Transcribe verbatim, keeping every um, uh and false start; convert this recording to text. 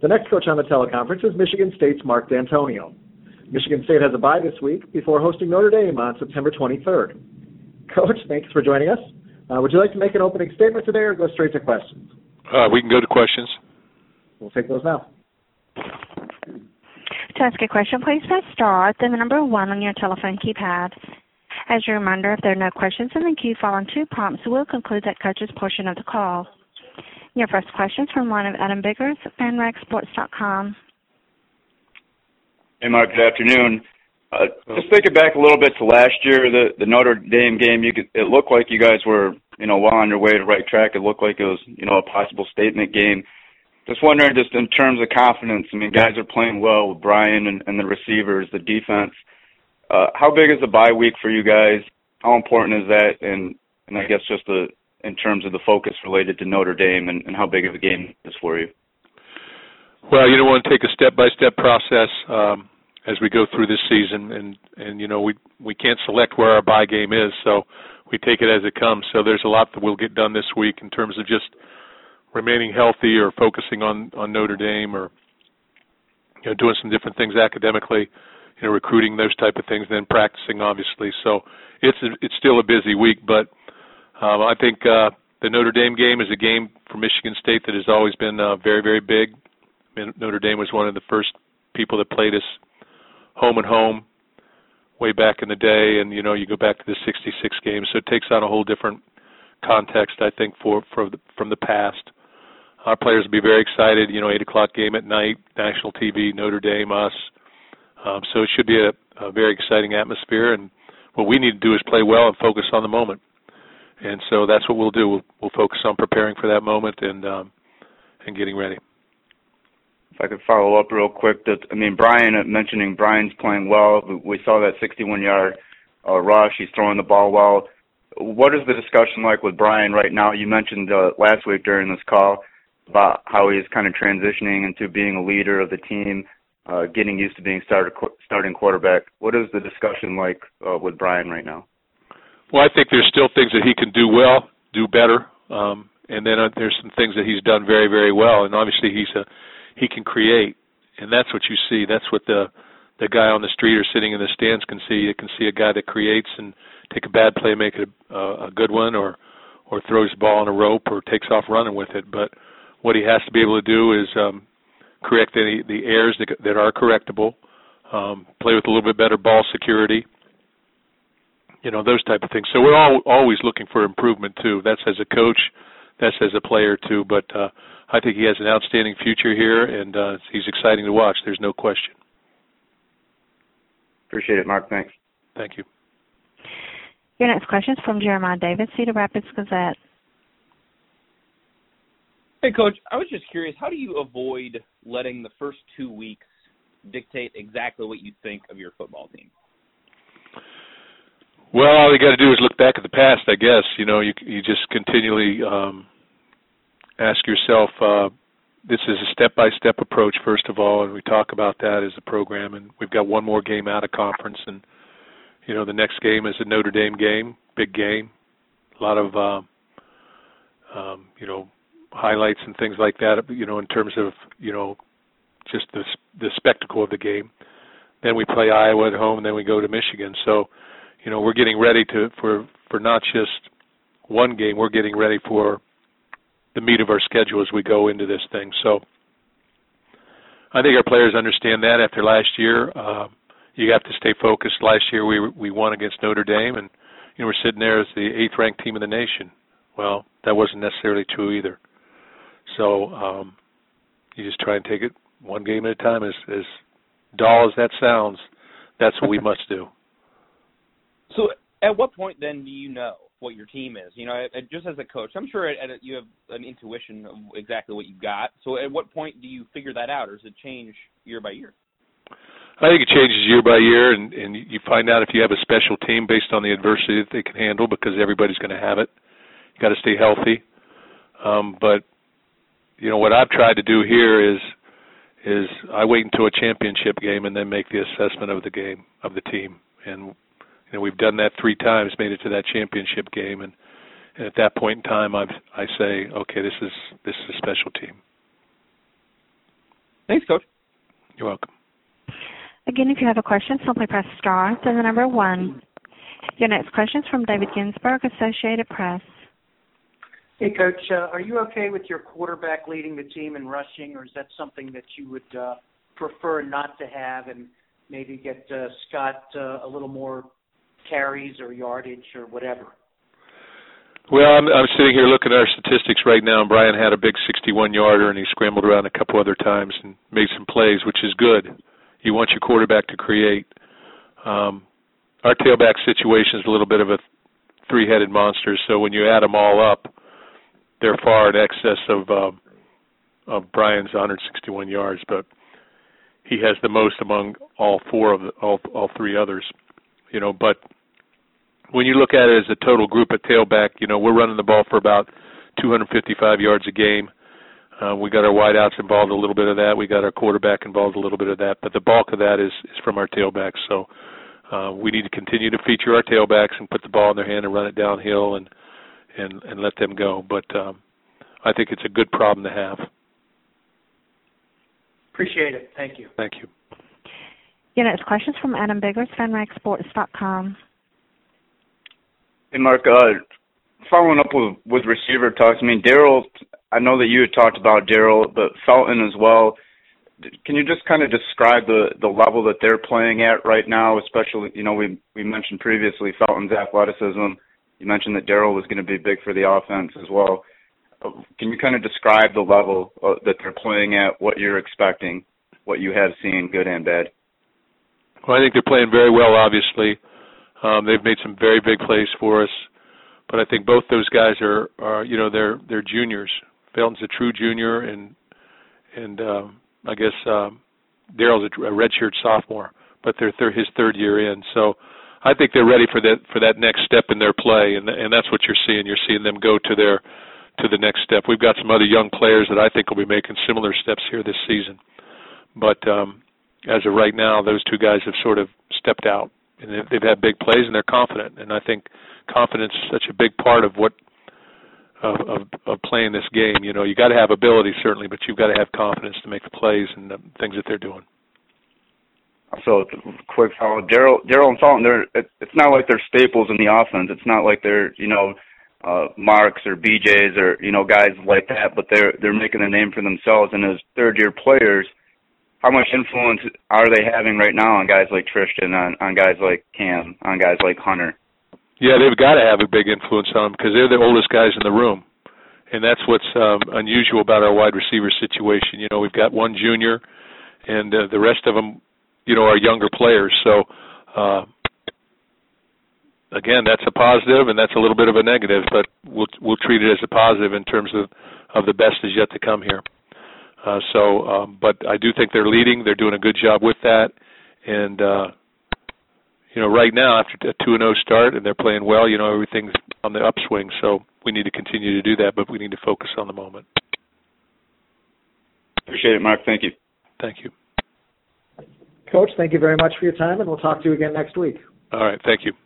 The next coach on the teleconference is Michigan State's Mark D'Antonio. Michigan State has a bye this week before hosting Notre Dame on September twenty-third. Coach, thanks for joining us. Uh, would you like to make an opening statement today or go straight to questions? Uh, we can go to questions. We'll take those now. To ask a question, please press star, then the number one on your telephone keypad. As a reminder, if there are no questions in the queue following two prompts, we'll conclude that coach's portion of the call. Your first question is from one of Adam Biggers, fan rag sports dot com. Hey, Mark. Good afternoon. Uh, just thinking back a little bit to last year, the, the Notre Dame game, you could, it looked like you guys were, you know, well on your way to right track. It looked like it was, you know, a possible statement game. Just wondering, just in terms of confidence, I mean, guys are playing well with Brian and, and the receivers, the defense. Uh, how big is the bye week for you guys? How important is that? And, and I guess just the, in terms of the focus related to Notre Dame and, and how big of a game is for you? Well, you don't want to take a step-by-step process um, as we go through this season, and, and you know we we can't select where our bye game is, so we take it as it comes. So there's a lot that we'll get done this week in terms of just remaining healthy or focusing on, on Notre Dame or you know doing some different things academically, you know recruiting, those type of things, and then practicing obviously. So it's a, it's still a busy week, but um, I think uh, the Notre Dame game is a game for Michigan State that has always been uh, very very big. Notre Dame was one of the first people that played us home and home way back in the day, and you know you go back to the sixty-six game, so it takes on a whole different context, I think, for, for the, from the past. Our players will be very excited. You know, eight o'clock game at night, national T V, Notre Dame, us. Um, so it should be a, a very exciting atmosphere, and what we need to do is play well and focus on the moment. And so that's what we'll do. We'll, we'll focus on preparing for that moment and um, and getting ready. If I could follow up real quick, that I mean, Brian, mentioning Brian's playing well. We saw that sixty-one-yard uh, rush. He's throwing the ball well. What is the discussion like with Brian right now? You mentioned uh, last week during this call about how he's kind of transitioning into being a leader of the team, uh, getting used to being starter, starting quarterback. What is the discussion like uh, with Brian right now? Well, I think there's still things that he can do well, do better, um, and then uh, there's some things that he's done very, very well. And obviously, he's a he can create, and that's what you see. That's what the the guy on the street or sitting in the stands can see. You can see a guy that creates and take a bad play, make it a, a good one, or or throws the ball on a rope or takes off running with it. But what he has to be able to do is um, correct any the errors that, that are correctable, um, play with a little bit better ball security, you know, those type of things. So we're all always looking for improvement too. That's as a coach, that's as a player too. But uh, I think he has an outstanding future here, and uh, he's exciting to watch. There's no question. Appreciate it, Mark. Thanks. Thank you. Your next question is from Jeremiah Davis, Cedar Rapids Gazette. Hey, Coach, I was just curious, how do you avoid letting the first two weeks dictate exactly what you think of your football team? Well, all you got to do is look back at the past, I guess. You know, you you just continually um, ask yourself, uh, this is a step-by-step approach, first of all, and we talk about that as a program, and we've got one more game out of conference, and, you know, the next game is a Notre Dame game, big game, a lot of, uh, um, you know, highlights and things like that, you know, in terms of, you know, just the, the spectacle of the game. Then we play Iowa at home, and then we go to Michigan. So, you know, we're getting ready to for, for not just one game, we're getting ready for the meat of our schedule as we go into this thing. So I think our players understand that after last year. Uh, you have to stay focused. Last year we we won against Notre Dame, and you know we're sitting there as the eighth-ranked team in the nation. Well, that wasn't necessarily true either. So um, you just try and take it one game at a time. As, as dull as that sounds, that's what we must do. So at what point then do you know what your team is? You know, just as a coach, I'm sure at, at, you have an intuition of exactly what you've got. So at what point do you figure that out, or does it change year by year? I think it changes year by year, and, and you find out if you have a special team based on the adversity that they can handle, because everybody's going to have it. You got to stay healthy. Um, but, you know, what I've tried to do here is is I wait until a championship game and then make the assessment of the game, of the team. And you know, we've done that three times, made it to that championship game, and, and at that point in time, I've, I say, okay, this is this is a special team. Thanks, Coach. You're welcome. Again, if you have a question, simply press star, then the number one. Your next question is from David Ginsburg, Associated Press. Hey, Coach, uh, are you okay with your quarterback leading the team in rushing, or is that something that you would uh, prefer not to have and maybe get uh, Scott uh, a little more carries or yardage or whatever? Well, I'm, I'm sitting here looking at our statistics right now, and Brian had a big sixty-one-yarder, and he scrambled around a couple other times and made some plays, which is good. You want your quarterback to create. Um, our tailback situation is a little bit of a three-headed monster, so when you add them all up, they're far in excess of uh, of Brian's one hundred sixty-one yards, but he has the most among all four of the, all all three others. You know, but when you look at it as a total group at tailback, you know, we're running the ball for about two hundred fifty-five yards a game. Uh, we got our wideouts involved a little bit of that. We got our quarterback involved a little bit of that. But the bulk of that is, is from our tailbacks. So uh, we need to continue to feature our tailbacks and put the ball in their hand and run it downhill and and, and let them go. But um, I think it's a good problem to have. Appreciate it. Thank you. Thank you. Your next question is from Adam Biggers, Fenway Sports dot com. Hey, Mark, uh, following up with, with receiver talks, I mean, Darrell, I know that you had talked about Darrell, but Felton as well. Can you just kind of describe the, the level that they're playing at right now, especially, you know, we we mentioned previously Felton's athleticism. You mentioned that Darrell was going to be big for the offense as well. Can you kind of describe the level uh, that they're playing at, what you're expecting, what you have seen, good and bad? Well, I think they're playing very well, obviously. Um, they've made some very big plays for us. But I think both those guys are, are you know, they're they're juniors. Felton's a true junior, and and um, I guess um, Darrell's a, a redshirt sophomore, but they're, they're his third year in. So I think they're ready for that for that next step in their play, and and that's what you're seeing. You're seeing them go to their to the next step. We've got some other young players that I think will be making similar steps here this season. But um, as of right now, those two guys have sort of stepped out, and they've, they've had big plays, and they're confident. And I think confidence is such a big part of what of, of, of playing this game. You know, you got to have ability certainly, but you've got to have confidence to make the plays and the things that they're doing. So, quick follow, Darrell, Darrell and Felton, they're, it's not like they're staples in the offense. It's not like they're, you know, uh, Marks or B Js or, you know, guys like that, but they're they're making a name for themselves. And as third-year players, how much influence are they having right now on guys like Tristan, on, on guys like Cam, on guys like Hunter? Yeah, they've got to have a big influence on them because they're the oldest guys in the room. And that's what's um, unusual about our wide receiver situation. You know, we've got one junior, and uh, the rest of them, you know, are younger players. So, uh, again, that's a positive, and that's a little bit of a negative, but we'll we'll treat it as a positive in terms of, of the best is yet to come here. Uh, so, um, but I do think they're leading. They're doing a good job with that. And, uh, you know, right now, after a two and oh start, and they're playing well, you know, everything's on the upswing. So we need to continue to do that, but we need to focus on the moment. Appreciate it, Mark. Thank you. Thank you. Coach, thank you very much for your time, and we'll talk to you again next week. All right. Thank you.